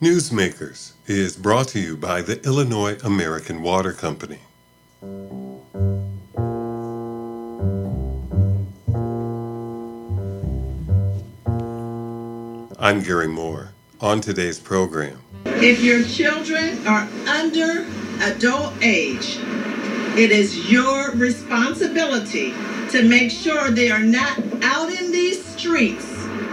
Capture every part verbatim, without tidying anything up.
Newsmakers is brought to you by the Illinois American Water Company. I'm Gary Moore. On today's program, if your children are under adult age, it is your responsibility to make sure they are not out in these streets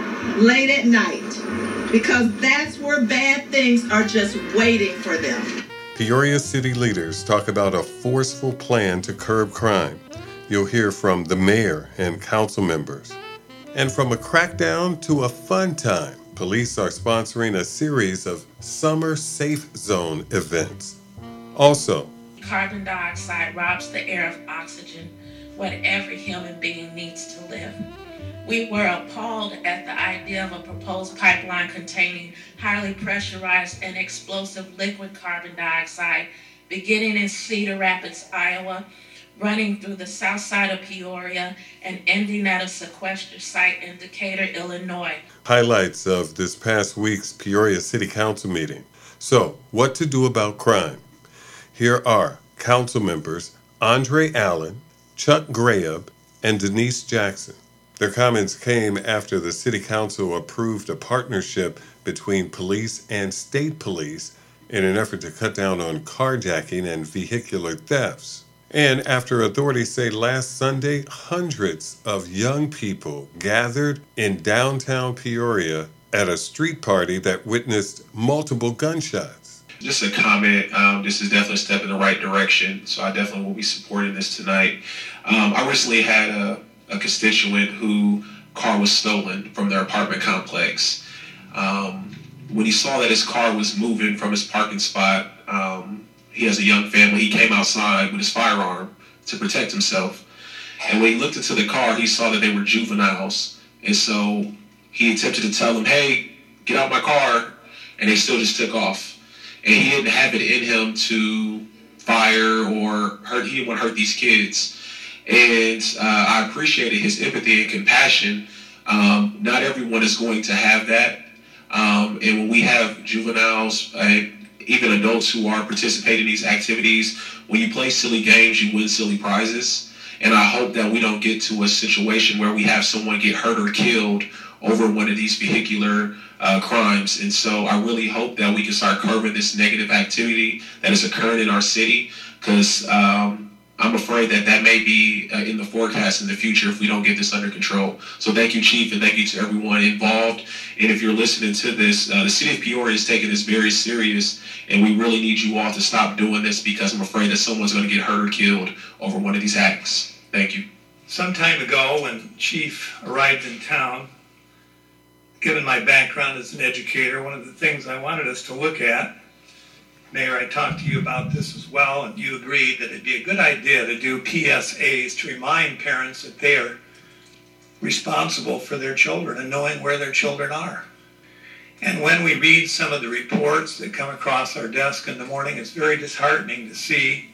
late at night, because that's where bad things are just waiting for them. Peoria city leaders talk about a forceful plan to curb crime. You'll hear from the mayor and council members. And from a crackdown to a fun time, police are sponsoring a series of summer safe zone events. Also, carbon dioxide robs the air of oxygen, what every human being needs to live. We were appalled at the idea of a proposed pipeline containing highly pressurized and explosive liquid carbon dioxide beginning in Cedar Rapids, Iowa, running through the south side of Peoria and ending at a sequester site in Decatur, Illinois. Highlights of this past week's Peoria City Council meeting. So, what to do about crime? Here are council members Andre Allen, Chuck Graham, and Denise Jackson. Their comments came after the City Council approved a partnership between police and state police in an effort to cut down on carjacking and vehicular thefts. And after authorities say last Sunday, hundreds of young people gathered in downtown Peoria at a street party that witnessed multiple gunshots. Just a comment, um, this is definitely a step in the right direction, so I definitely will be supporting this tonight. Um, I recently had a, a constituent whose car was stolen from their apartment complex. Um, when he saw that his car was moving from his parking spot, um, he has a young family. He came outside with his firearm to protect himself. And when he looked into the car, he saw that they were juveniles. And so he attempted to tell them, hey, get out my car. And they still just took off. And he didn't have it in him to fire or hurt. He didn't want to hurt these kids. And uh, I appreciated his empathy and compassion. Um, not everyone is going to have that. Um, and when we have juveniles, uh, even adults who are participating in these activities, when you play silly games, you win silly prizes. And I hope that we don't get to a situation where we have someone get hurt or killed over one of these vehicular uh, crimes. And so I really hope that we can start curbing this negative activity that is occurring in our city, because um, I'm afraid that that may be uh, in the forecast in the future if we don't get this under control. So thank you, Chief, and thank you to everyone involved. And if you're listening to this, uh, the city of Peoria is taking this very serious, and we really need you all to stop doing this, because I'm afraid that someone's going to get hurt or killed over one of these acts. Thank you. Some time ago, when Chief arrived in town, given my background as an educator, one of the things I wanted us to look at, Mayor, I talked to you about this as well, and you agreed that it'd be a good idea to do P S As to remind parents that they are responsible for their children and knowing where their children are. And when we read some of the reports that come across our desk in the morning, it's very disheartening to see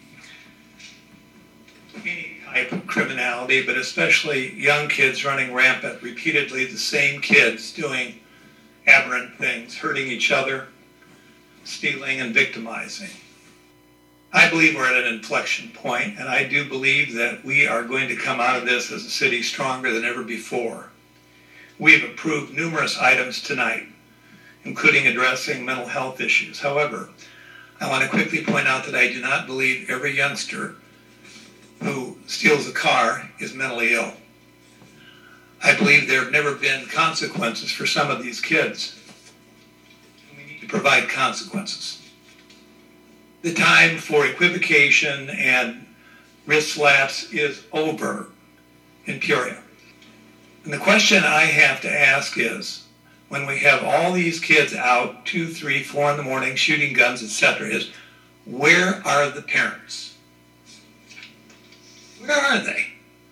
any type of criminality, but especially young kids running rampant, repeatedly the same kids doing aberrant things, hurting each other, stealing and victimizing. I believe we're at an inflection point, and I do believe that we are going to come out of this as a city stronger than ever before. We've approved numerous items tonight, including addressing mental health issues. However, I want to quickly point out that I do not believe every youngster who steals a car is mentally ill. I believe there have never been consequences for some of these kids. To provide consequences. The time for equivocation and wrist slaps is over in Peoria. And the question I have to ask is, when we have all these kids out two, three, four in the morning shooting guns, et cetera, is where are the parents? Where are they?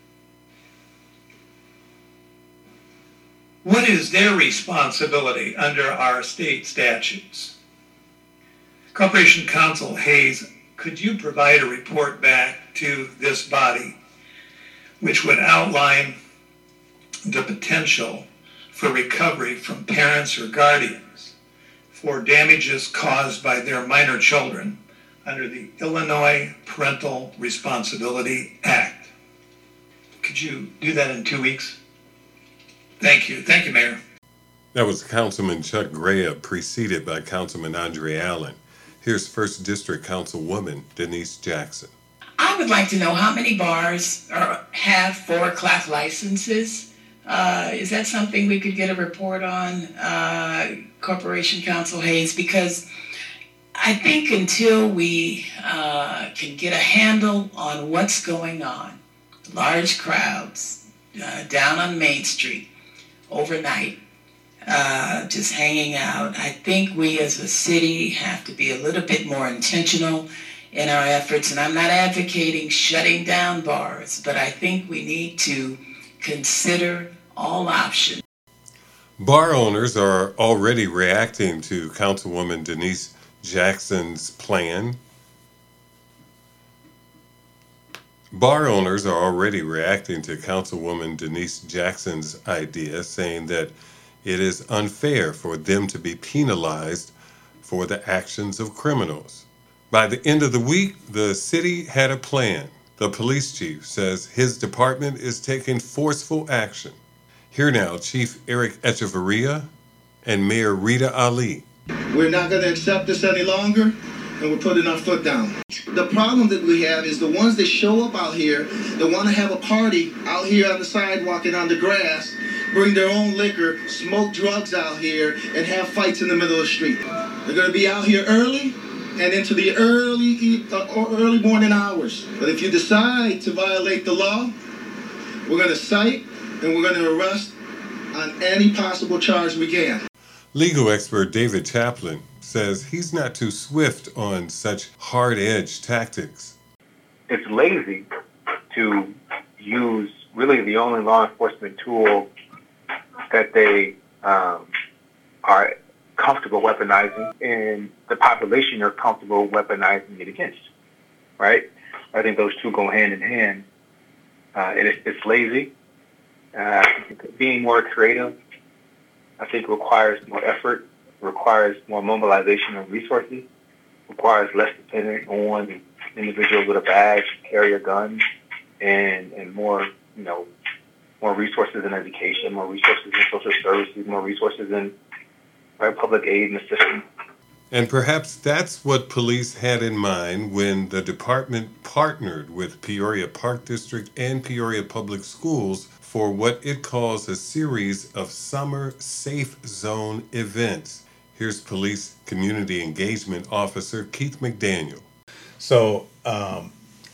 What is their responsibility under our state statutes? Corporation Counsel Hayes, could you provide a report back to this body which would outline the potential for recovery from parents or guardians for damages caused by their minor children under the Illinois Parental Responsibility Act. Could you do that in two weeks? Thank you. Thank you, Mayor. That was Councilman Chuck Graham, preceded by Councilman Andre Allen. Here's First District Councilwoman Denise Jackson. I would like to know how many bars are, have four o'clock licenses. Uh, is that something we could get a report on, uh, Corporation Counsel Hayes? Because I think until we uh, can get a handle on what's going on, large crowds uh, down on Main Street overnight, uh, just hanging out, I think we as a city have to be a little bit more intentional in our efforts. And I'm not advocating shutting down bars, but I think we need to consider all options. Bar owners are already reacting to Councilwoman Denise Jackson's plan. Bar owners are already reacting to Councilwoman Denise Jackson's idea, saying that it is unfair for them to be penalized for the actions of criminals. By the end of the week, the city had a plan. The police chief says his department is taking forceful action. Here now, Chief Eric Echeverria and Mayor Rita Ali. We're not going to accept this any longer, and we're putting our foot down. The problem that we have is the ones that show up out here, that want to have a party out here on the sidewalk and on the grass, bring their own liquor, smoke drugs out here, and have fights in the middle of the street. They're going to be out here early and into the early, uh, early morning hours. But if you decide to violate the law, we're going to cite and we're going to arrest on any possible charge we can. Legal expert David Chaplin says he's not too swift on such hard-edged tactics. It's lazy to use really the only law enforcement tool that they um, are comfortable weaponizing, and the population are comfortable weaponizing it against, right? I think those two go hand in hand. Uh, it, it's lazy. Uh, being more creative, I think, requires more effort, requires more mobilization of resources, requires less dependence on individuals with a badge, carry a gun, and and more, you know, more resources in education, more resources in social services, more resources in right, public aid and assistance. And perhaps that's what police had in mind when the department partnered with Peoria Park District and Peoria Public Schools for what it calls a series of summer safe zone events. Here's Police Community Engagement Officer Keith McDaniel. So um,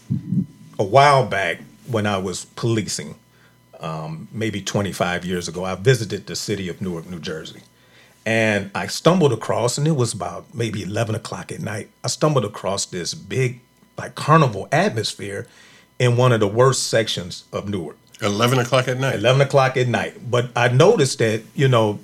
a while back when I was policing, um, maybe twenty-five years ago, I visited the city of Newark, New Jersey. And I stumbled across, and it was about maybe eleven o'clock at night, I stumbled across this big, like, carnival atmosphere in one of the worst sections of Newark. eleven o'clock at night? eleven o'clock at night. But I noticed that, you know,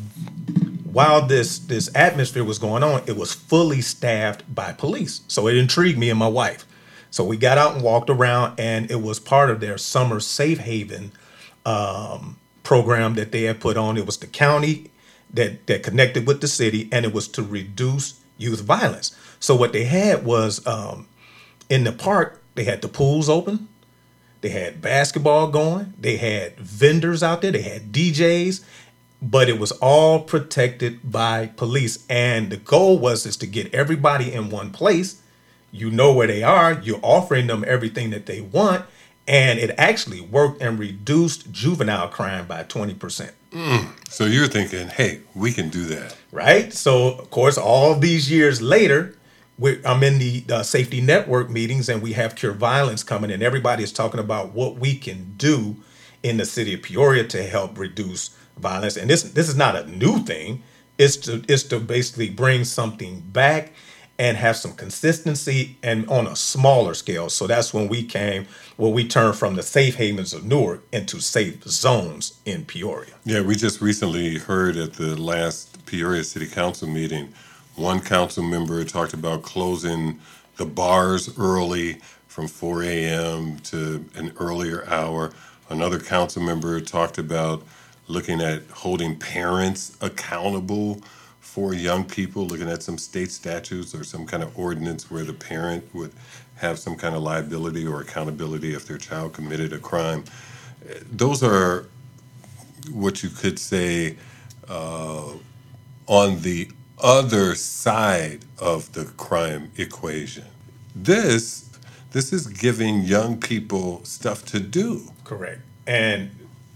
while this, this atmosphere was going on, it was fully staffed by police. So it intrigued me and my wife. So we got out and walked around, and it was part of their summer safe haven um, program that they had put on. It was the county that, that connected with the city, and it was to reduce youth violence. So what they had was um, in the park, they had the pools open. They had basketball going. They had vendors out there. They had D Js, but it was all protected by police. And the goal was is to get everybody in one place. You know where they are. You're offering them everything that they want. And it actually worked and reduced juvenile crime by twenty percent. Mm. So you're thinking, hey, we can do that. Right. So, of course, all these years later, we're, I'm in the uh, safety network meetings, and we have Cure Violence coming, and everybody is talking about what we can do in the city of Peoria to help reduce violence. And this this is not a new thing. It's to it's to basically bring something back and have some consistency and on a smaller scale. So that's when we came, well, we turned from the safe havens of Newark into safe zones in Peoria. Yeah, we just recently heard at the last Peoria City Council meeting, one council member talked about closing the bars early from four a.m. to an earlier hour. Another council member talked about looking at holding parents accountable for young people, looking at some state statutes or some kind of ordinance where the parent would have some kind of liability or accountability if their child committed a crime. Those are what you could say uh, on the other side of the crime equation. This, this is giving young people stuff to do. Correct. And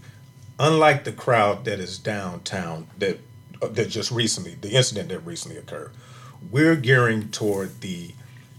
unlike the crowd that is downtown that uh, that just recently, the incident that recently occurred, we're gearing toward the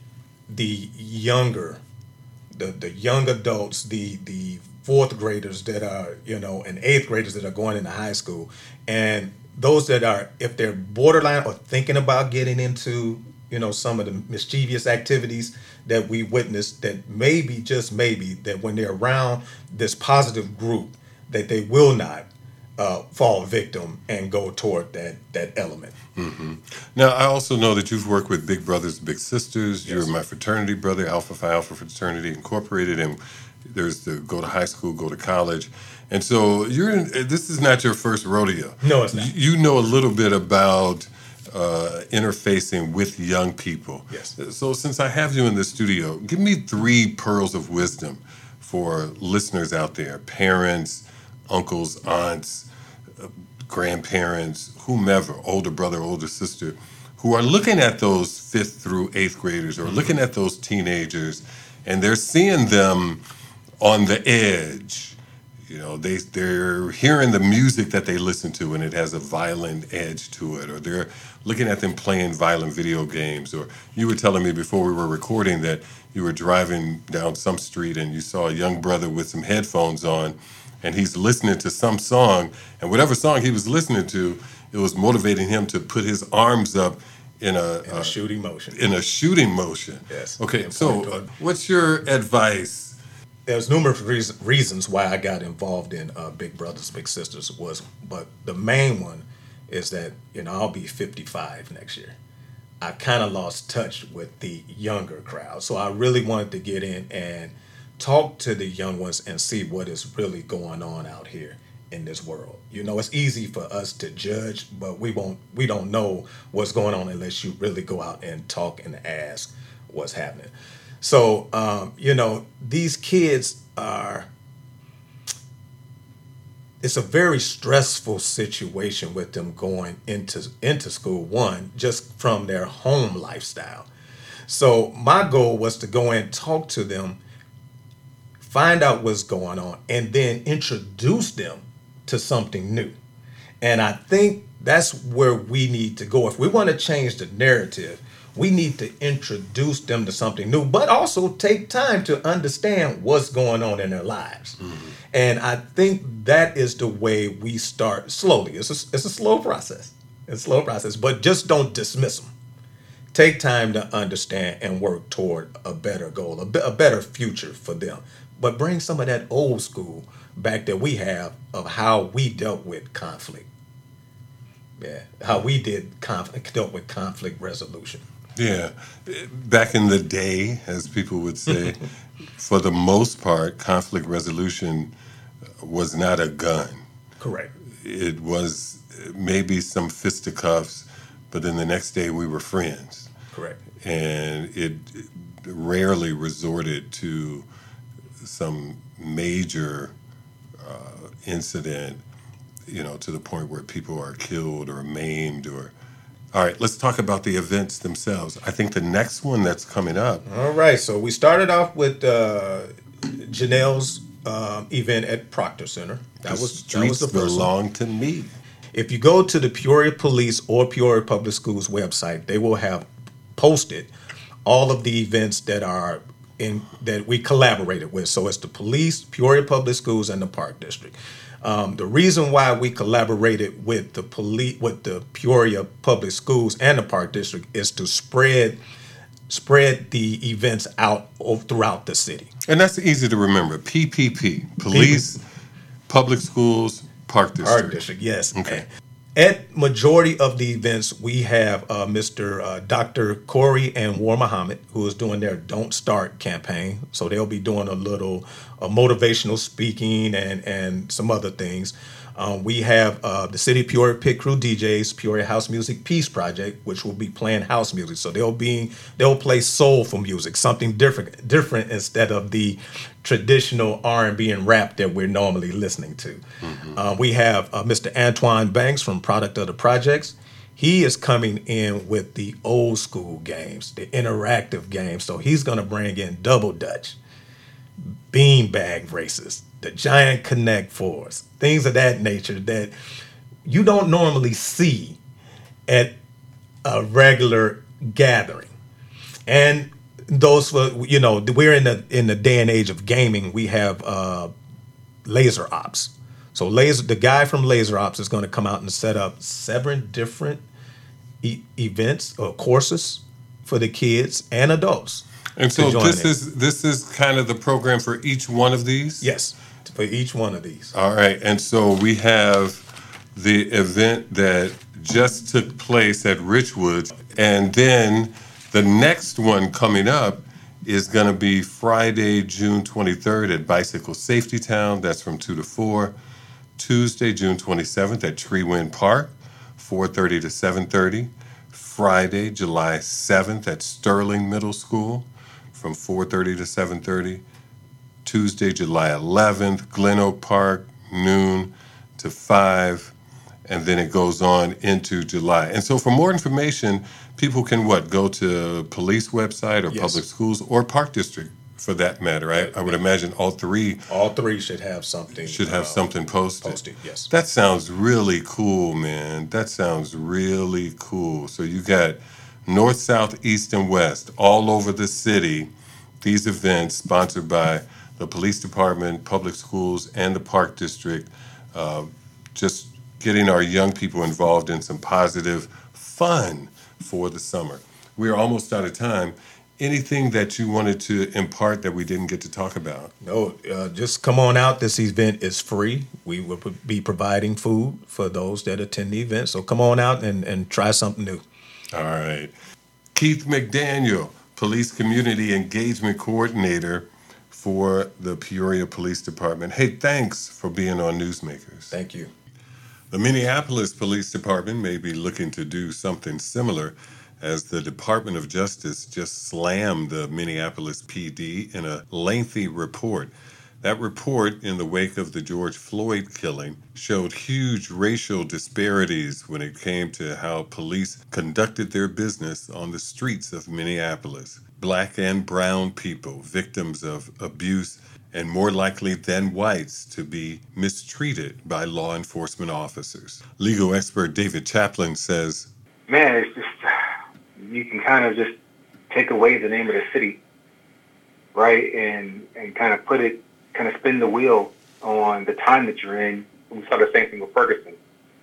the younger, the the young adults, the the fourth graders that are, you know, and eighth graders that are going into high school, and those that are, if they're borderline or thinking about getting into, you know, some of the mischievous activities that we witnessed, that maybe, just maybe, that when they're around this positive group, that they will not uh, fall victim and go toward that that element. Mm-hmm. Now, I also know that you've worked with Big Brothers Big Sisters. Yes. You're my fraternity brother, Alpha Phi Alpha Fraternity Incorporated, and there's the go to high school, go to college. And so you're in, this is not your first rodeo. No, it's not. You, you know a little bit about uh, interfacing with young people. Yes. So since I have you in the studio, give me three pearls of wisdom for listeners out there, parents, uncles, aunts, uh, grandparents, whomever, older brother, older sister, who are looking at those fifth through eighth graders or looking at those teenagers, and they're seeing them on the edge. You know, they, they're hearing the music that they listen to and it has a violent edge to it, or they're looking at them playing violent video games. Or you were telling me before we were recording that you were driving down some street and you saw a young brother with some headphones on and he's listening to some song, and whatever song he was listening to, it was motivating him to put his arms up in a, In a uh, shooting motion. In a shooting motion. Yes. Okay, so uh, what's your advice? There's numerous reason, reasons why I got involved in uh, Big Brothers Big Sisters, was, but the main one is that, you know, I'll be fifty-five next year. I kind of lost touch with the younger crowd, so I really wanted to get in and talk to the young ones and see what is really going on out here in this world. You know, it's easy for us to judge, but we won't we don't know what's going on unless you really go out and talk and ask what's happening. So, um, you know, these kids are, it's a very stressful situation with them going into into school, one, just from their home lifestyle. So my goal was to go and talk to them, find out what's going on, and then introduce them to something new. And I think that's where we need to go. If we want to change the narrative, we need to introduce them to something new, but also take time to understand what's going on in their lives. Mm-hmm. And I think that is the way we start slowly. It's a, it's a slow process. It's a slow process, but just don't dismiss them. Take time to understand and work toward a better goal, a, be, a better future for them. But bring some of that old school back that we have of how we dealt with conflict. Yeah, how we did conflict, dealt with conflict resolution. Yeah, back in the day, as people would say, for the most part, conflict resolution was not a gun. Correct. It was maybe some fisticuffs, but then the next day we were friends. Correct. And it rarely resorted to some major uh, incident, you know, to the point where people are killed or maimed or... All right, let's talk about the events themselves. I think the next one that's coming up. All right, so we started off with uh, Janelle's um, event at Proctor Center. That the was that was the first belong one. to me. If you go to the Peoria Police or Peoria Public Schools website, they will have posted all of the events that are in that we collaborated with. So it's the police, Peoria Public Schools, and the Park District. Um, the reason why we collaborated with the police, with the Peoria Public Schools and the Park District, is to spread spread the events out throughout the city. And that's easy to remember. P P P, Police, P P P. Public Schools, Park District. Park District, yes. Okay. At majority of the events, we have uh, Mister Uh, Doctor Corey and War Muhammad, who is doing their Don't Start campaign. So they'll be doing a little uh, motivational speaking and, and some other things. Um, we have uh, the City of Peoria Pit Crew D Js, Peoria House Music Peace Project, which will be playing house music. So they'll be they'll play soulful music, something different, different instead of the traditional R and B and rap that we're normally listening to. Mm-hmm. Uh, we have uh, Mister Antoine Banks from Product of the Projects. He is coming in with the old school games, the interactive games. So he's going to bring in Double Dutch, beanbag races, the Giant Connect Fours, things of that nature that you don't normally see at a regular gathering. And those, for, you know, we're in the in the day and age of gaming. We have uh, Laser Ops. So laser, the guy from Laser Ops is going to come out and set up seven different e- events or courses for the kids and adults. And so this in. is this is kind of the program for each one of these? Yes, for each one of these. All right. And so we have the event that just took place at Richwoods. And then the next one coming up is going to be Friday, June twenty-third at Bicycle Safety Town. That's from two to four. Tuesday, June twenty-seventh at Treewind Park, four thirty to seven thirty. Friday, July seventh at Sterling Middle School from four thirty to seven thirty. Tuesday, July eleventh, Glen Oak Park, noon to five. And then it goes on into July. And so for more information, people can what? Go to police website or Yes. public schools or Park District for that matter. I, I would imagine all three All three should have something. should have uh, something posted. posted. Yes. That sounds really cool, man. That sounds really cool. So you got north, south, east, and west all over the city. These events sponsored by the police department, public schools, and the Park District. Uh, just getting our young people involved in some positive fun for the summer. We are almost out of time. Anything that you wanted to impart that we didn't get to talk about? No, uh, just come on out. This event is free. We will be providing food for those that attend the event. So come on out and, and try something new. All right. Keith McDaniel, Police Community Engagement Coordinator for the Peoria Police Department. Hey, thanks for being on Newsmakers. Thank you. The Minneapolis Police Department may be looking to do something similar, as the Department of Justice just slammed the Minneapolis P D in a lengthy report. That report, in the wake of the George Floyd killing, showed huge racial disparities when it came to how police conducted their business on the streets of Minneapolis. Black and brown people, victims of abuse, and more likely than whites to be mistreated by law enforcement officers. Legal expert David Chaplin says, Man, it's just, you can kind of just take away the name of the city, right? And and kind of put it, kind of spin the wheel on the time that you're in. We saw the same thing with Ferguson,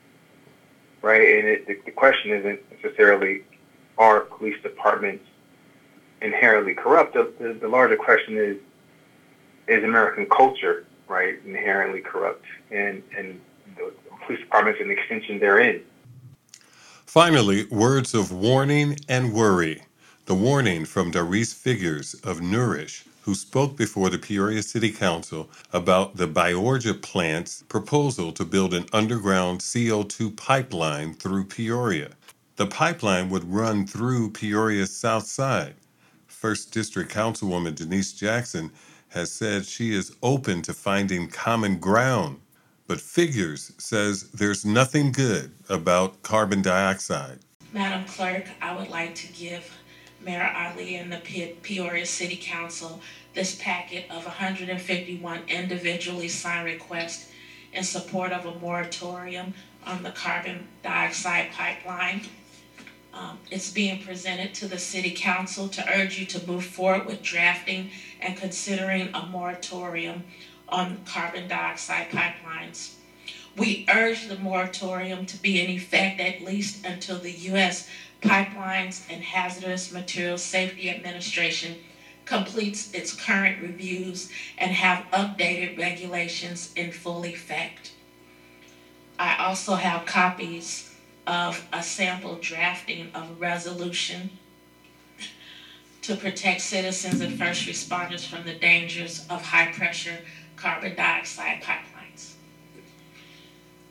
right? And it, the, the question isn't necessarily, are police departments inherently corrupt? The, the, the larger question is, is American culture, right, inherently corrupt? And, and the police department's an extension therein. Finally, words of warning and worry. The warning from Darice Figures of Nourish, who spoke before the Peoria City Council about the Byorgia plant's proposal to build an underground C O two pipeline through Peoria. The pipeline would run through Peoria's south side. First District Councilwoman Denise Jackson has said she is open to finding common ground. But Figures says there's nothing good about carbon dioxide. Madam Clerk, I would like to give Mayor Ali and the Pe- Peoria City Council this packet of one hundred fifty-one individually signed requests in support of a moratorium on the carbon dioxide pipeline. Um, it's being presented to the City Council to urge you to move forward with drafting and considering a moratorium on carbon dioxide pipelines. We urge the moratorium to be in effect at least until the U S Pipelines and Hazardous Materials Safety Administration completes its current reviews and have updated regulations in full effect. I also have copies of a sample drafting of a resolution to protect citizens and first responders from the dangers of high-pressure carbon dioxide pipelines.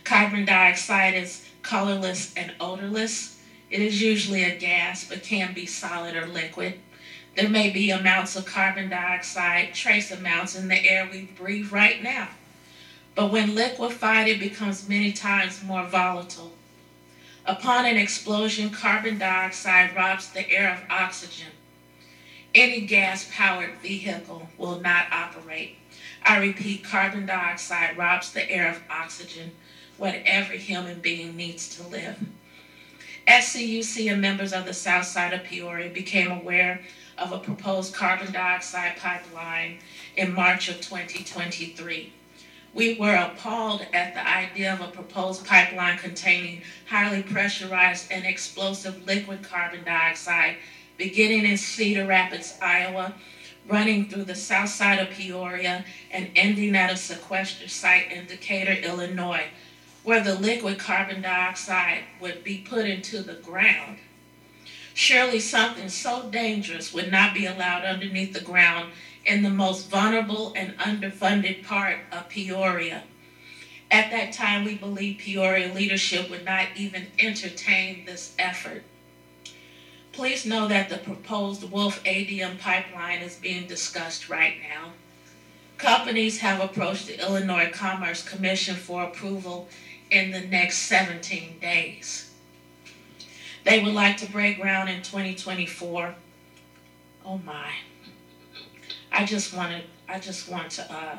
Carbon dioxide is colorless and odorless. It is usually a gas, but can be solid or liquid. There may be amounts of carbon dioxide, trace amounts in the air we breathe right now. But when liquefied, it becomes many times more volatile. Upon an explosion, carbon dioxide robs the air of oxygen. Any gas-powered vehicle will not operate. I repeat, carbon dioxide robs the air of oxygen, what every human being needs to live. S C U C and members of the south side of Peoria became aware of a proposed carbon dioxide pipeline in March of twenty twenty-three. We were appalled at the idea of a proposed pipeline containing highly pressurized and explosive liquid carbon dioxide beginning in Cedar Rapids, Iowa, running through the south side of Peoria and ending at a sequester site in Decatur, Illinois, where the liquid carbon dioxide would be put into the ground. Surely something so dangerous would not be allowed underneath the ground in the most vulnerable and underfunded part of Peoria. At that time, we believed Peoria leadership would not even entertain this effort. Please know that the proposed Wolf A D M pipeline is being discussed right now. Companies have approached the Illinois Commerce Commission for approval in the next seventeen days. They would like to break ground in twenty twenty-four. Oh my. I just wanted, I just want to uh,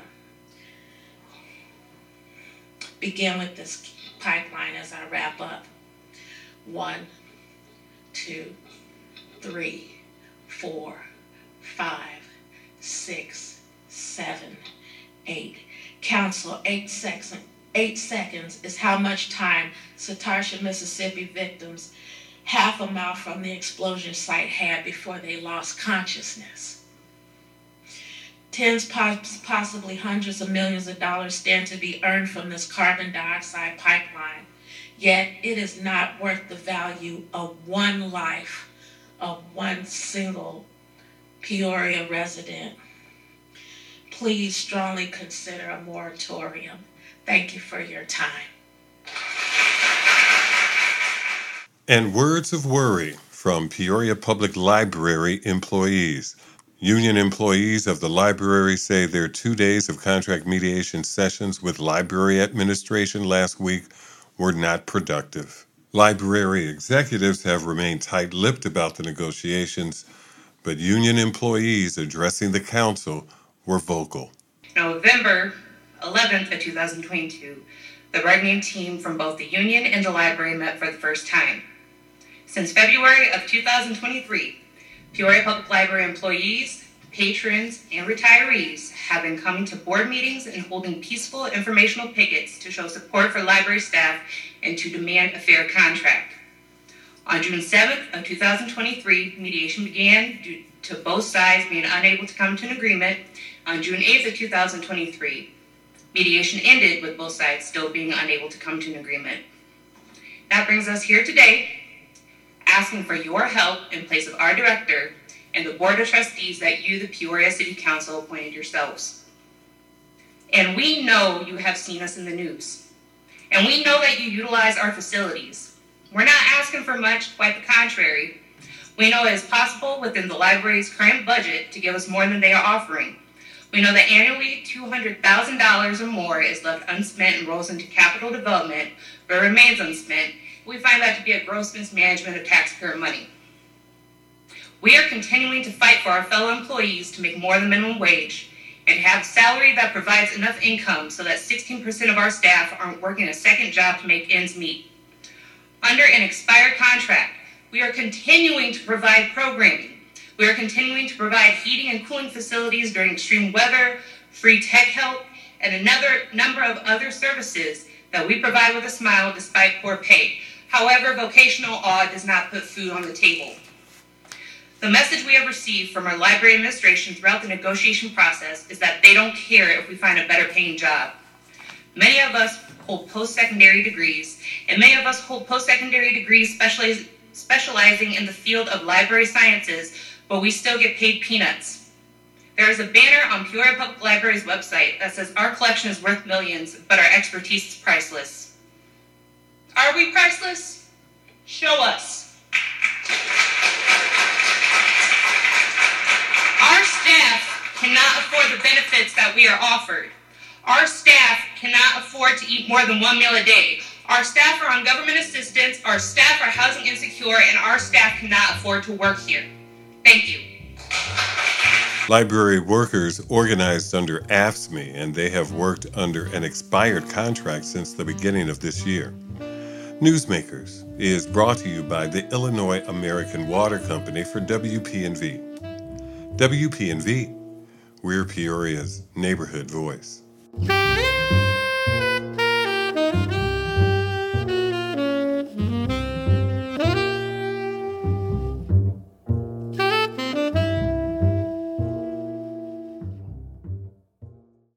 begin with this pipeline as I wrap up. One, two, three, four, five, six, seven, eight. Council, eight seconds. Eight seconds is how much time Satarsha, Mississippi victims half a mile from the explosion site had before they lost consciousness. Tens, possibly hundreds of millions of dollars stand to be earned from this carbon dioxide pipeline, yet it is not worth the value of one life of one single Peoria resident. Please strongly consider a moratorium. Thank you for your time. And words of worry from Peoria Public Library employees. Union employees of the library say their two days of contract mediation sessions with library administration last week were not productive. Library executives have remained tight-lipped about the negotiations, but union employees addressing the council were vocal. November eleventh of two thousand twenty-two, the bargaining team from both the union and the library met for the first time. Since February of two thousand twenty-three, Peoria Public Library employees, patrons, and retirees have been coming to board meetings and holding peaceful informational pickets to show support for library staff and to demand a fair contract. On June seventh of two thousand twenty-three, mediation began due to both sides being unable to come to an agreement. On June eighth of two thousand twenty-three, mediation ended with both sides still being unable to come to an agreement. That brings us here today, asking for your help in place of our director and the board of trustees that you, the Peoria City Council, appointed yourselves. And we know you have seen us in the news. And we know that you utilize our facilities. We're not asking for much, quite the contrary. We know it is possible within the library's current budget to give us more than they are offering. We know that annually two hundred thousand dollars or more is left unspent and rolls into capital development, but remains unspent. We find that to be a gross mismanagement of taxpayer money. We are continuing to fight for our fellow employees to make more than minimum wage and have a salary that provides enough income so that sixteen percent of our staff aren't working a second job to make ends meet. Under an expired contract, we are continuing to provide programming. We are continuing to provide heating and cooling facilities during extreme weather, free tech help, and another number of other services that we provide with a smile despite poor pay. However, vocational awe does not put food on the table. The message we have received from our library administration throughout the negotiation process is that they don't care if we find a better paying job. Many of us hold post-secondary degrees, and many of us hold post-secondary degrees specialize, specializing in the field of library sciences, but we still get paid peanuts. There is a banner on Peoria Public Library's website that says our collection is worth millions, but our expertise is priceless. Are we priceless? Show us. Our staff cannot afford the benefits that we are offered. Our staff cannot afford to eat more than one meal a day. Our staff are on government assistance, our staff are housing insecure, and our staff cannot afford to work here. Thank you. Library workers organized under A F S M E, and they have worked under an expired contract since the beginning of this year. Newsmakers is brought to you by the Illinois American Water Company for W P N V. W P N V, we're Peoria's neighborhood voice.